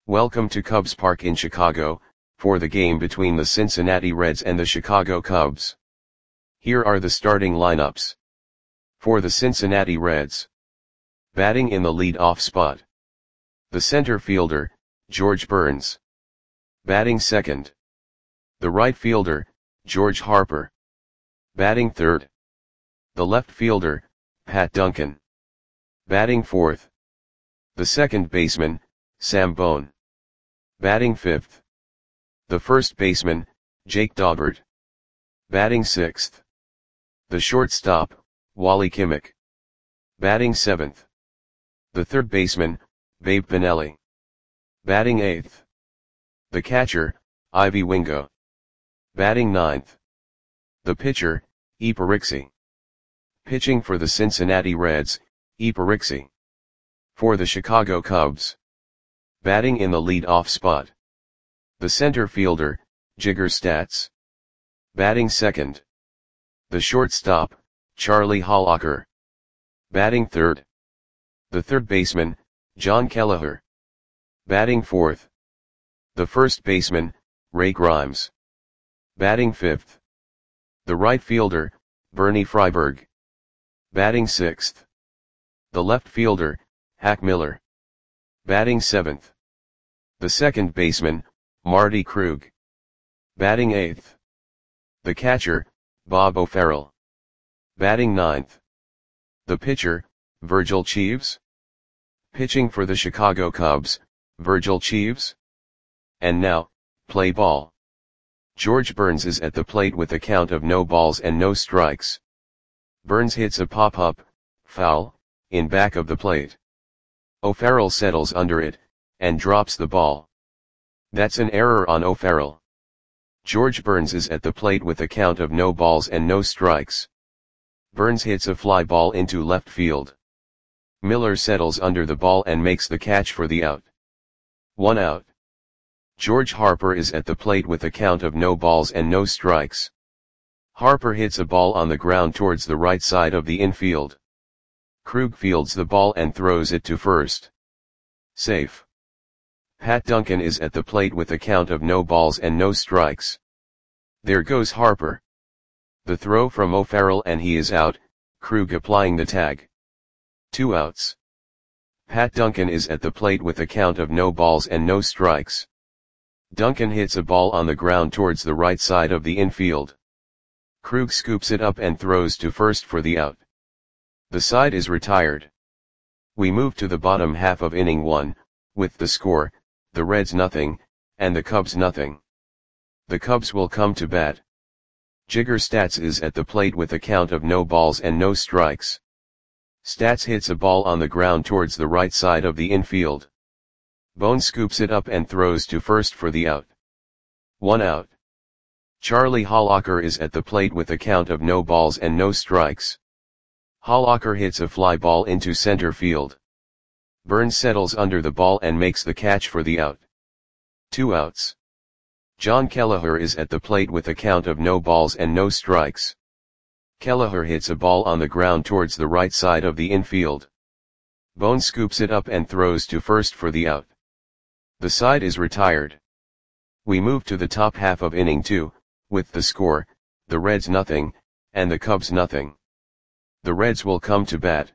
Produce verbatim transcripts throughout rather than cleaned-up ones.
Welcome to Cubs Park in Chicago, for the game between the Cincinnati Reds and the Chicago Cubs. Here are the starting lineups. For the Cincinnati Reds. Batting in the lead-off spot. The center fielder, George Burns. Batting second. The right fielder, George Harper. Batting third. The left fielder, Pat Duncan. Batting fourth. The second baseman, Sam Bone. Batting fifth. The first baseman, Jake Daubert. Batting sixth. The shortstop, Wally Kimmich. Batting seventh. The third baseman, Babe Pinelli. Batting eighth. The catcher, Ivy Wingo. Batting ninth. The pitcher, E. Pariksi. Pitching for the Cincinnati Reds, E. Pariksi. For the Chicago Cubs. Batting in the lead-off spot. The center fielder, Jigger Statz. Batting second. The shortstop, Charlie Hollacker. Batting third. The third baseman, John Kelleher. Batting fourth. The first baseman, Ray Grimes. Batting fifth. The right fielder, Bernie Freiberg. Batting sixth. The left fielder, Hack Miller. Batting seventh. The second baseman, Marty Krug. Batting eighth. The catcher, Bob O'Farrell. Batting ninth. The pitcher, Virgil Cheeves. Pitching for the Chicago Cubs, Virgil Cheeves. And now, play ball. George Burns is at the plate with a count of no balls and no strikes. Burns hits a pop-up, foul, in back of the plate. O'Farrell settles under it, and drops the ball. That's an error on O'Farrell. George Burns is at the plate with a count of no balls and no strikes. Burns hits a fly ball into left field. Miller settles under the ball and makes the catch for the out. One out. George Harper is at the plate with a count of no balls and no strikes. Harper hits a ball on the ground towards the right side of the infield. Krug fields the ball and throws it to first. Safe. Pat Duncan is at the plate with a count of no balls and no strikes. There goes Harper. The throw from O'Farrell and he is out, Krug applying the tag. Two outs. Pat Duncan is at the plate with a count of no balls and no strikes. Duncan hits a ball on the ground towards the right side of the infield. Krug scoops it up and throws to first for the out. The side is retired. We move to the bottom half of inning one, with the score, the Reds nothing, and the Cubs nothing. The Cubs will come to bat. Jigger Statz is at the plate with a count of no balls and no strikes. Statz hits a ball on the ground towards the right side of the infield. Bone scoops it up and throws to first for the out. One out. Charlie Hollacker is at the plate with a count of no balls and no strikes. Hollacker hits a fly ball into center field. Burns settles under the ball and makes the catch for the out. Two outs. John Kelleher is at the plate with a count of no balls and no strikes. Kelleher hits a ball on the ground towards the right side of the infield. Bone scoops it up and throws to first for the out. The side is retired. We move to the top half of inning two, with the score, the Reds nothing, and the Cubs nothing. The Reds will come to bat.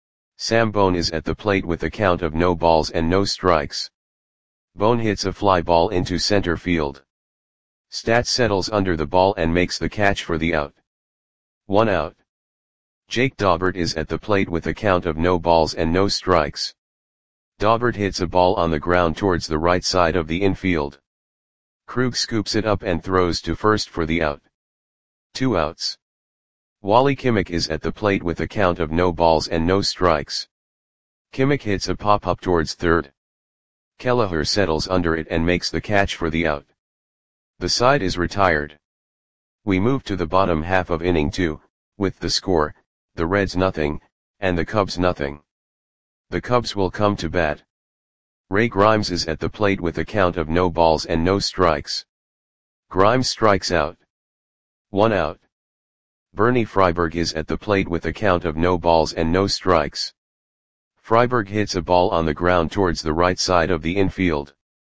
Sam Bone is at the plate with a count of no balls and no strikes. Bone hits a fly ball into center field. Statz settles under the ball and makes the catch for the out. One out. Jake Daubert is at the plate with a count of no balls and no strikes. Daubert hits a ball on the ground towards the right side of the infield. Krug scoops it up and throws to first for the out. Two outs. Wally Kimmich is at the plate with a count of no balls and no strikes. Kimmich hits a pop-up towards third. Kelleher settles under it and makes the catch for the out. The side is retired. We move to the bottom half of inning two, with the score, the Reds nothing, and the Cubs nothing. The Cubs will come to bat. Ray Grimes is at the plate with a count of no balls and no strikes. Grimes strikes out. One out. Bernie Freiberg is at the plate with a count of no balls and no strikes. Freiberg hits a ball on the ground towards the right side of the infield.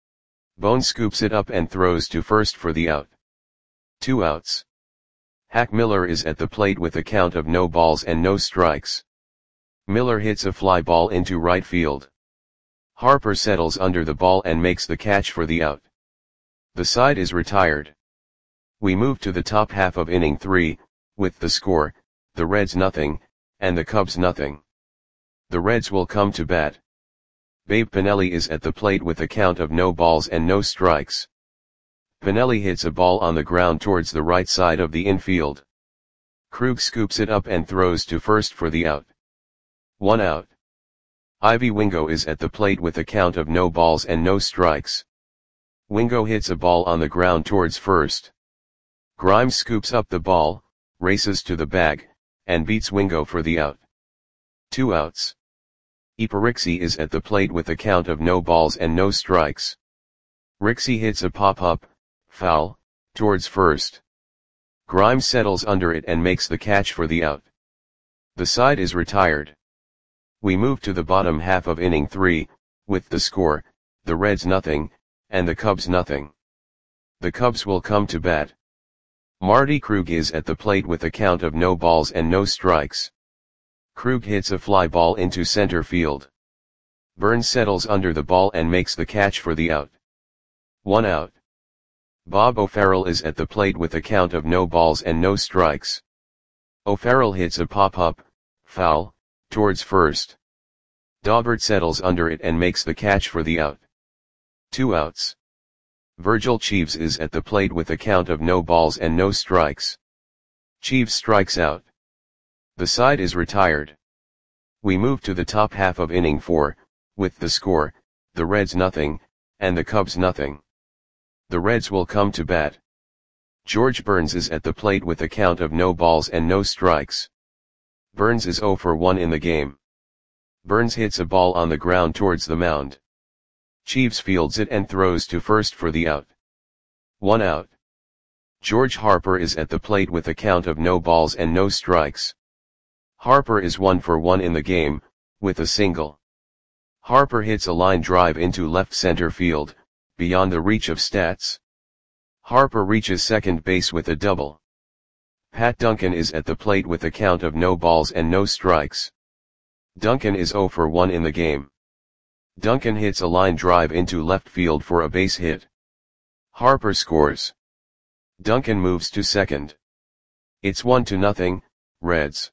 Bone scoops it up and throws to first for the out. Two outs. Hack Miller is at the plate with a count of no balls and no strikes. Miller hits a fly ball into right field. Harper settles under the ball and makes the catch for the out. The side is retired. We move to the top half of inning three, with the score, the Reds nothing, and the Cubs nothing. The Reds will come to bat. Babe Pinelli is at the plate with a count of no balls and no strikes. Pinelli hits a ball on the ground towards the right side of the infield. Krug scoops it up and throws to first for the out. One out. Ivy Wingo is at the plate with a count of no balls and no strikes. Wingo hits a ball on the ground towards first. Grimes scoops up the ball, races to the bag, and beats Wingo for the out. Two outs. Iparixi is at the plate with a count of no balls and no strikes. Rixey hits a pop-up, foul, towards first. Grimes settles under it and makes the catch for the out. The side is retired. We move to the bottom half of inning three, with the score, the Reds nothing, and the Cubs nothing. The Cubs will come to bat. Marty Krug is at the plate with a count of no balls and no strikes. Krug hits a fly ball into center field. Burns settles under the ball and makes the catch for the out. One out. Bob O'Farrell is at the plate with a count of no balls and no strikes. O'Farrell hits a pop-up, foul, towards first. Daubert settles under it and makes the catch for the out. Two outs. Virgil Cheeves is at the plate with a count of no balls and no strikes. Cheeves strikes out. The side is retired. We move to the top half of inning four, with the score, the Reds nothing, and the Cubs nothing. The Reds will come to bat. George Burns is at the plate with a count of no balls and no strikes. Burns is oh for one in the game. Burns hits a ball on the ground towards the mound. Cheeves fields it and throws to first for the out. One out. George Harper is at the plate with a count of no balls and no strikes. Harper is one for one in the game, with a single. Harper hits a line drive into left center field, beyond the reach of stats. Harper reaches second base with a double. Pat Duncan is at the plate with a count of no balls and no strikes. Duncan is oh for one in the game. Duncan hits a line drive into left field for a base hit. Harper scores. Duncan moves to second. It's one to nothing, Reds.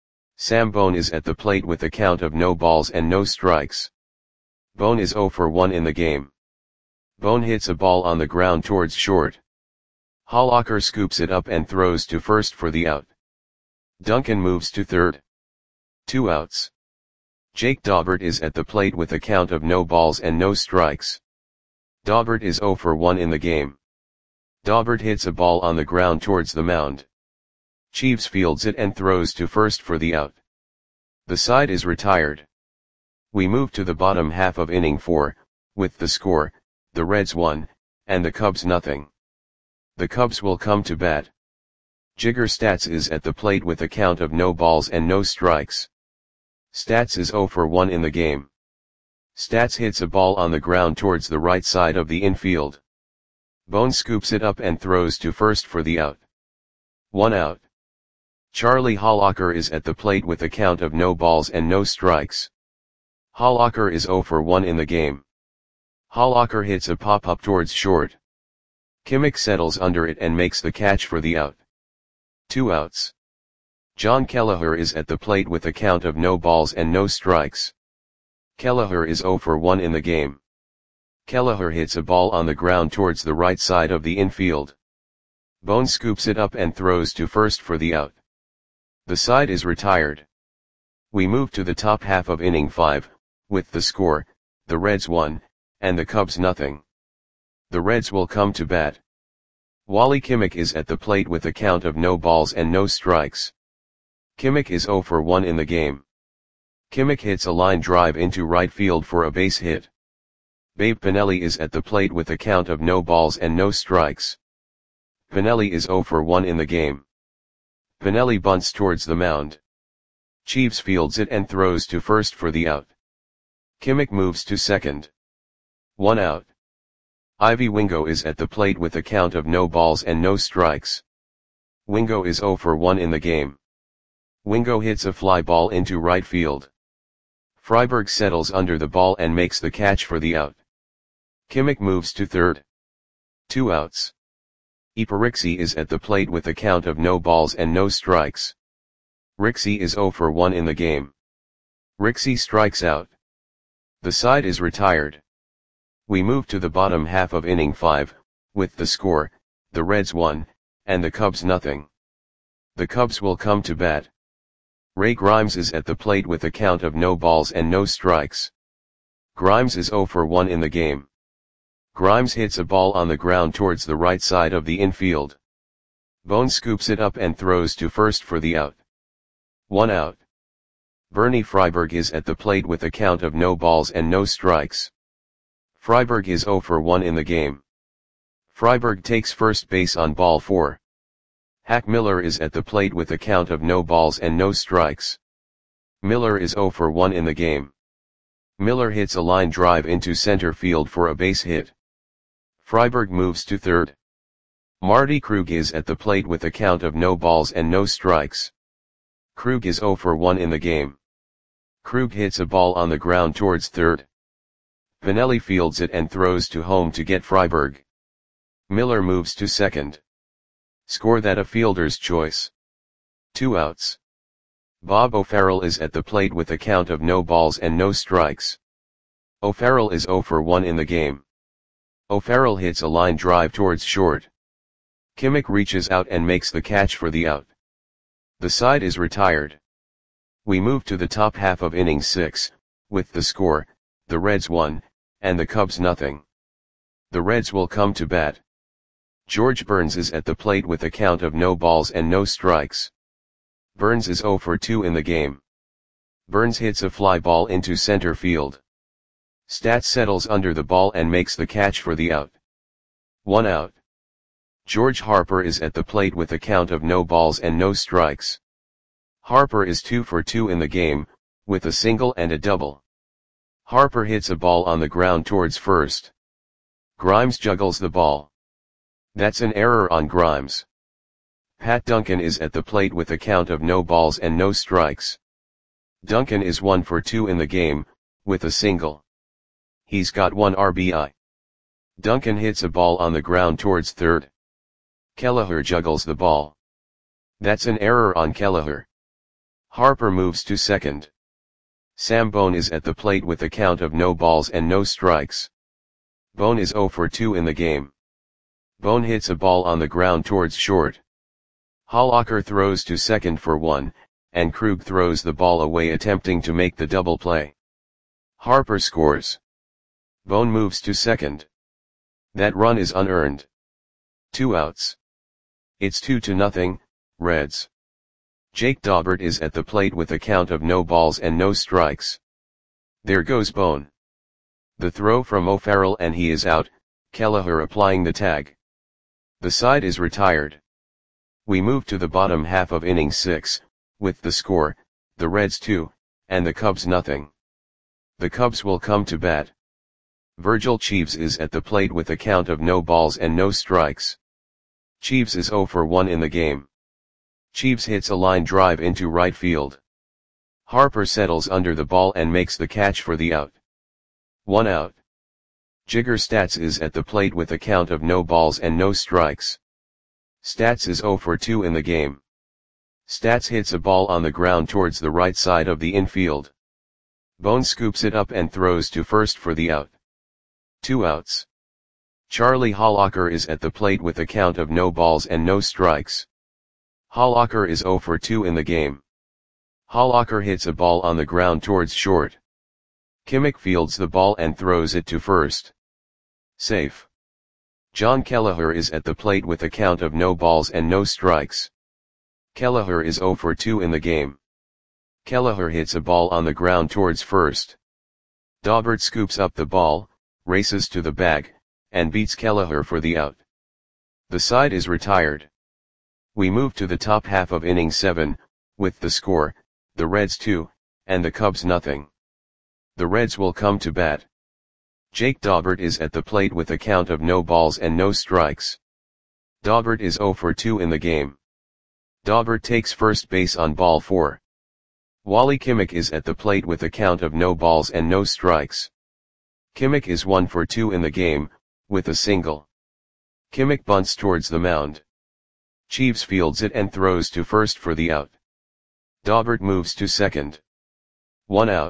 Sam Bone is at the plate with a count of no balls and no strikes. Bone is oh for one in the game. Bone hits a ball on the ground towards short. Hollacker scoops it up and throws to first for the out. Duncan moves to third. Two outs. Jake Daubert is at the plate with a count of no balls and no strikes. Daubert is oh for one in the game. Daubert hits a ball on the ground towards the mound. Cheeves fields it and throws to first for the out. The side is retired. We move to the bottom half of inning four, with the score, the Reds one, and the Cubs nothing. The Cubs will come to bat. Jigger Stats is at the plate with a count of no balls and no strikes. Stats is oh for one in the game. Stats hits a ball on the ground towards the right side of the infield. Bone scoops it up and throws to first for the out. One out. Charlie Hollacker is at the plate with a count of no balls and no strikes. Hollacker is oh for one in the game. Hollacker hits a pop-up towards short. Kimmick settles under it and makes the catch for the out. Two outs. John Kelleher is at the plate with a count of no balls and no strikes. Kelleher is oh for one in the game. Kelleher hits a ball on the ground towards the right side of the infield. Bone scoops it up and throws to first for the out. The side is retired. We move to the top half of inning five, with the score, the Reds one, and the Cubs nothing. The Reds will come to bat. Wally Kimmick is at the plate with a count of no balls and no strikes. Kimmick is oh for one in the game. Kimmick hits a line drive into right field for a base hit. Babe Pinelli is at the plate with a count of no balls and no strikes. Pinelli is oh for one in the game. Pinelli bunts towards the mound. Cheeves fields it and throws to first for the out. Kimmick moves to second. One out. Ivy Wingo is at the plate with a count of no balls and no strikes. Wingo is zero for one in the game. Wingo hits a fly ball into right field. Freiberg settles under the ball and makes the catch for the out. Kimmich moves to third. Two outs. Iparixi is at the plate with a count of no balls and no strikes. Rixi is zero for one in the game. Rixi strikes out. The side is retired. We move to the bottom half of inning five, with the score, the Reds one, and the Cubs nothing. The Cubs will come to bat. Ray Grimes is at the plate with a count of no balls and no strikes. Grimes is zero for one in the game. Grimes hits a ball on the ground towards the right side of the infield. Bone scoops it up and throws to first for the out. One out. Bernie Freiberg is at the plate with a count of no balls and no strikes. Freiberg is zero for one in the game. Freiberg takes first base on ball four. Hack Miller is at the plate with a count of no balls and no strikes. Miller is zero for one in the game. Miller hits a line drive into center field for a base hit. Freiberg moves to third. Marty Krug is at the plate with a count of no balls and no strikes. Krug is zero for one in the game. Krug hits a ball on the ground towards third. Pinelli fields it and throws to home to get Freiberg. Miller moves to second. Score that a fielder's choice. Two outs. Bob O'Farrell is at the plate with a count of no balls and no strikes. O'Farrell is zero for one in the game. O'Farrell hits a line drive towards short. Kimmich reaches out and makes the catch for the out. The side is retired. We move to the top half of inning six, with the score, the Reds one, and the Cubs nothing. The Reds will come to bat. George Burns is at the plate with a count of no balls and no strikes. Burns is zero for two in the game. Burns hits a fly ball into center field. Stats settles under the ball and makes the catch for the out. One out. George Harper is at the plate with a count of no balls and no strikes. Harper is two for two in the game, with a single and a double. Harper hits a ball on the ground towards first. Grimes juggles the ball. That's an error on Grimes. Pat Duncan is at the plate with a count of no balls and no strikes. Duncan is one for two in the game, with a single. He's got one R B I. Duncan hits a ball on the ground towards third. Kelleher juggles the ball. That's an error on Kelleher. Harper moves to second. Sam Bone is at the plate with a count of no balls and no strikes. Bone is zero for two in the game. Bone hits a ball on the ground towards short. Hollacker throws to second for one, and Krug throws the ball away attempting to make the double play. Harper scores. Bone moves to second. That run is unearned. Two outs. It's two to nothing, Reds. Jake Daubert is at the plate with a count of no balls and no strikes. There goes Bone. The throw from O'Farrell and he is out, Kelleher applying the tag. The side is retired. We move to the bottom half of inning six, with the score, the Reds two, and the Cubs nothing. The Cubs will come to bat. Virgil Cheeves is at the plate with a count of no balls and no strikes. Cheeves is zero for one in the game. Cheeves hits a line drive into right field. Harper settles under the ball and makes the catch for the out. One out. Jigger Stats is at the plate with a count of no balls and no strikes. Stats is zero for two in the game. Stats hits a ball on the ground towards the right side of the infield. Bone scoops it up and throws to first for the out. Two outs. Charlie Hollacker is at the plate with a count of no balls and no strikes. Hollacker is zero for two in the game. Hollacker hits a ball on the ground towards short. Kimmich fields the ball and throws it to first. Safe. John Kelleher is at the plate with a count of no balls and no strikes. Kelleher is zero for two in the game. Kelleher hits a ball on the ground towards first. Daubert scoops up the ball, races to the bag, and beats Kelleher for the out. The side is retired. We move to the top half of inning seven, with the score, the Reds two, and the Cubs nothing. The Reds will come to bat. Jake Daubert is at the plate with a count of no balls and no strikes. Daubert is zero for two in the game. Daubert takes first base on ball four. Wally Kimmich is at the plate with a count of no balls and no strikes. Kimmich is one for two in the game, with a single. Kimmich bunts towards the mound. Cheeves fields it and throws to first for the out. Daubert moves to second. One out.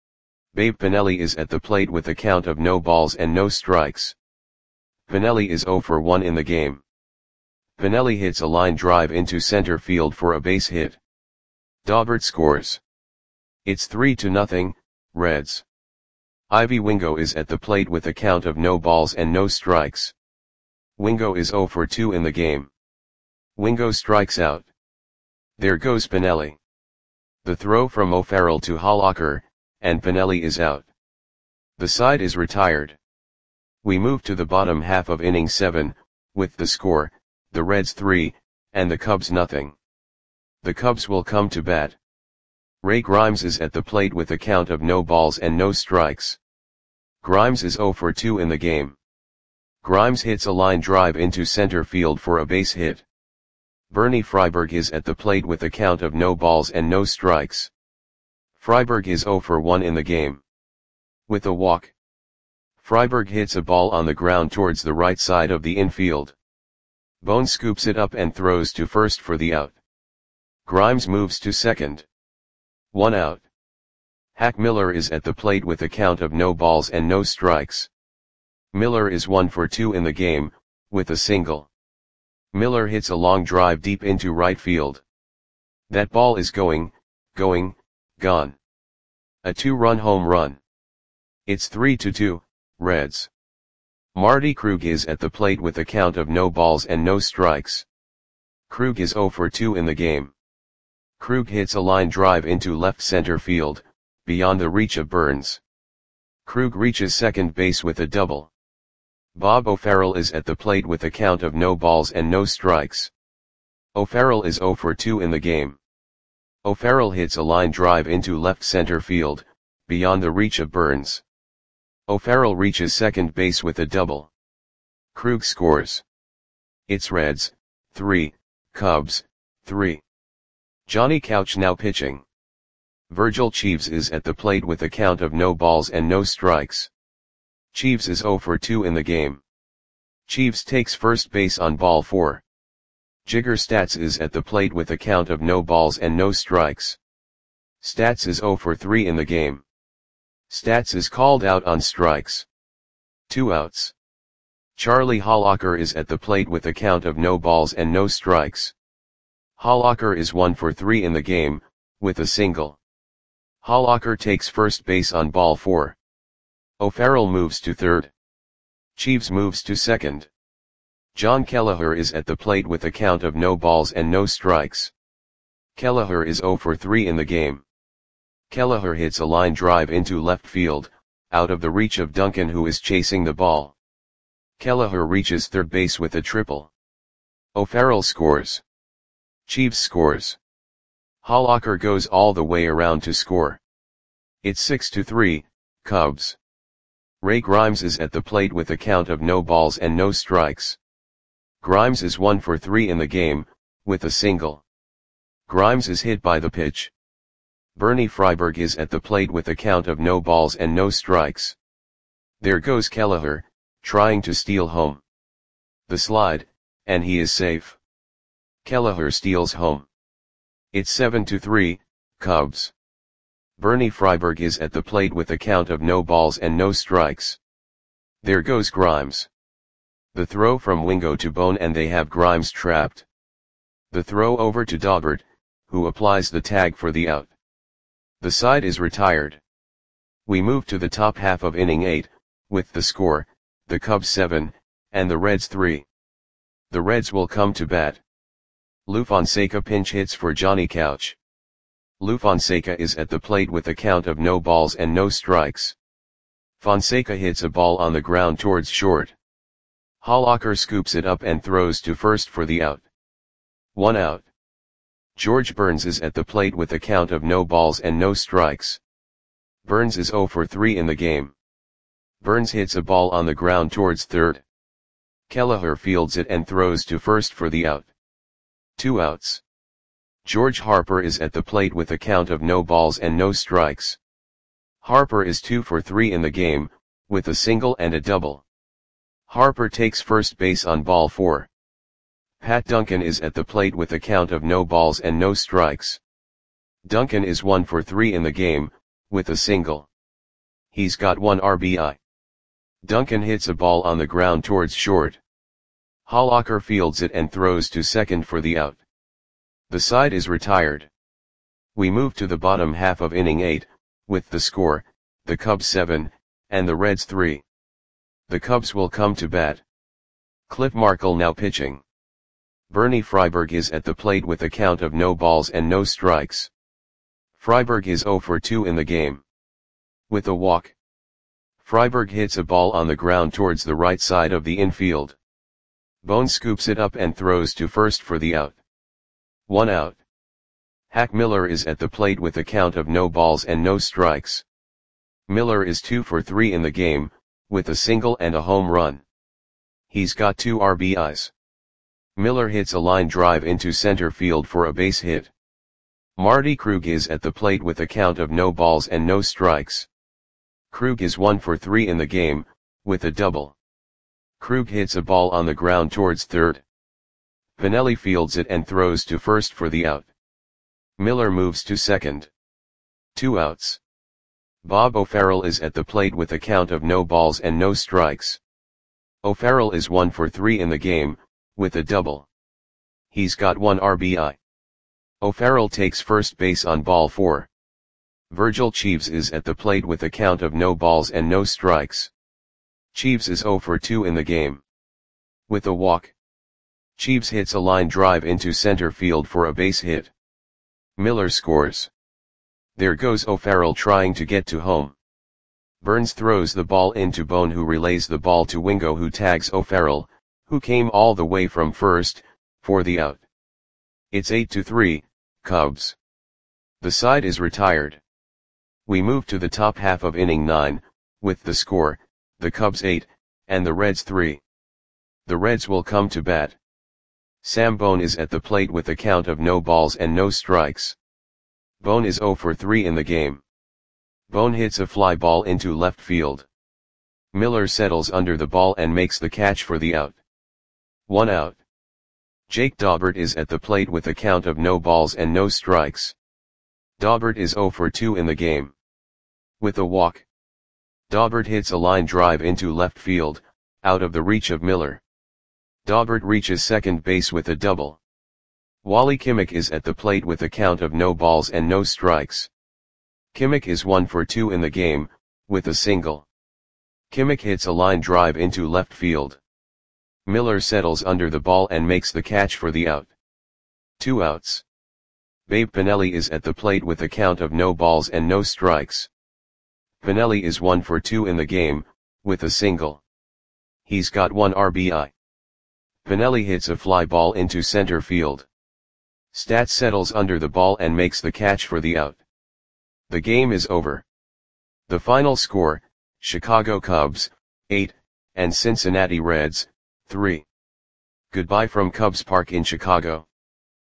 Babe Pinelli is at the plate with a count of no balls and no strikes. Pinelli is zero for one in the game. Pinelli hits a line drive into center field for a base hit. Daubert scores. It's three to nothing, Reds. Ivy Wingo is at the plate with a count of no balls and no strikes. Wingo is zero for two in the game. Wingo strikes out. There goes Pinelli. The throw from O'Farrell to Hollacker, and Pinelli is out. The side is retired. We move to the bottom half of inning seven, with the score, the Reds three, and the Cubs nothing. The Cubs will come to bat. Ray Grimes is at the plate with a count of no balls and no strikes. Grimes is zero for two in the game. Grimes hits a line drive into center field for a base hit. Bernie Freiberg is at the plate with a count of no balls and no strikes. Freiberg is zero for one in the game. With a walk. Freiberg hits a ball on the ground towards the right side of the infield. Bone scoops it up and throws to first for the out. Grimes moves to second. One out. Hack Miller is at the plate with a count of no balls and no strikes. Miller is one for two in the game, with a single. Miller hits a long drive deep into right field. That ball is going, going, gone. A two-run home run. It's three to two, Reds. Marty Krug is at the plate with a count of no balls and no strikes. Krug is zero for two in the game. Krug hits a line drive into left center field, beyond the reach of Burns. Krug reaches second base with a double. Bob O'Farrell is at the plate with a count of no balls and no strikes. O'Farrell is zero for two in the game. O'Farrell hits a line drive into left center field, beyond the reach of Burns. O'Farrell reaches second base with a double. Krug scores. It's Reds, three, Cubs, three. Johnny Couch now pitching. Virgil Cheeves is at the plate with a count of no balls and no strikes. Cheeves is zero for two in the game. Cheeves takes first base on ball four. Jigger Stats is at the plate with a count of no balls and no strikes. Stats is zero for three in the game. Stats is called out on strikes. Two outs. Charlie Hollacker is at the plate with a count of no balls and no strikes. Hollacker is one for three in the game, with a single. Hollacker takes first base on ball four. O'Farrell moves to third. Cheeves moves to second. John Kelleher is at the plate with a count of no balls and no strikes. Kelleher is zero for three in the game. Kelleher hits a line drive into left field, out of the reach of Duncan who is chasing the ball. Kelleher reaches third base with a triple. O'Farrell scores. Cheeves scores. Hollacker goes all the way around to score. It's six to three, Cubs. Ray Grimes is at the plate with a count of no balls and no strikes. Grimes is one for three in the game, with a single. Grimes is hit by the pitch. Bernie Freiberg is at the plate with a count of no balls and no strikes. There goes Kelleher, trying to steal home. The slide, and he is safe. Kelleher steals home. It's seven to three, Cubs. Bernie Freiberg is at the plate with a count of no balls and no strikes. There goes Grimes. The throw from Wingo to Bone and they have Grimes trapped. The throw over to Daubert, who applies the tag for the out. The side is retired. We move to the top half of inning eight, with the score, the Cubs seven, and the Reds three. The Reds will come to bat. Lou Fonseca pinch hits for Johnny Couch. Lou Fonseca is at the plate with a count of no balls and no strikes. Fonseca hits a ball on the ground towards short. Hollacker scoops it up and throws to first for the out. One out. George Burns is at the plate with a count of no balls and no strikes. Burns is zero for three in the game. Burns hits a ball on the ground towards third. Kelleher fields it and throws to first for the out. Two outs. George Harper is at the plate with a count of no balls and no strikes. Harper is two for three in the game, with a single and a double. Harper takes first base on ball four. Pat Duncan is at the plate with a count of no balls and no strikes. Duncan is one for three in the game, with a single. He's got one R B I. Duncan hits a ball on the ground towards short. Hollacker fields it and throws to second for the out. The side is retired. We move to the bottom half of inning eight, with the score, the Cubs seven, and the Reds three. The Cubs will come to bat. Cliff Markle now pitching. Bernie Freiberg is at the plate with a count of no balls and no strikes. Freiberg is zero for two in the game. With a walk. Freiberg hits a ball on the ground towards the right side of the infield. Bone scoops it up and throws to first for the out. One out. Hack Miller is at the plate with a count of no balls and no strikes. Miller is two for three in the game, with a single and a home run. He's got two R B Is. Miller hits a line drive into center field for a base hit. Marty Krug is at the plate with a count of no balls and no strikes. Krug is one for three in the game, with a double. Krug hits a ball on the ground towards third. Pinelli fields it and throws to first for the out. Miller moves to second. Two outs. Bob O'Farrell is at the plate with a count of no balls and no strikes. O'Farrell is one for three in the game, with a double. He's got one R B I. O'Farrell takes first base on ball four. Virgil Cheeves is at the plate with a count of no balls and no strikes. Cheeves is zero for two in the game. With a walk. Cheeves hits a line drive into center field for a base hit. Miller scores. There goes O'Farrell trying to get to home. Burns throws the ball into Bone, who relays the ball to Wingo, who tags O'Farrell, who came all the way from first, for the out. It's eight to three, Cubs. The side is retired. We move to the top half of inning nine, with the score, the Cubs eight, and the Reds three. The Reds will come to bat. Sam Bone is at the plate with a count of no balls and no strikes. Bone is zero for three in the game. Bone hits a fly ball into left field. Miller settles under the ball and makes the catch for the out. One out. Jake Daubert is at the plate with a count of no balls and no strikes. Daubert is zero for two in the game. With a walk. Daubert hits a line drive into left field, out of the reach of Miller. Daubert reaches second base with a double. Wally Kimmick is at the plate with a count of no balls and no strikes. Kimmick is one for two in the game, with a single. Kimmick hits a line drive into left field. Miller settles under the ball and makes the catch for the out. Two outs. Babe Pinelli is at the plate with a count of no balls and no strikes. Pinelli is one for two in the game, with a single. He's got one R B I. Pinelli hits a fly ball into center field. Stats settles under the ball and makes the catch for the out. The game is over. The final score, Chicago Cubs, eight, and Cincinnati Reds, three. Goodbye from Cubs Park in Chicago.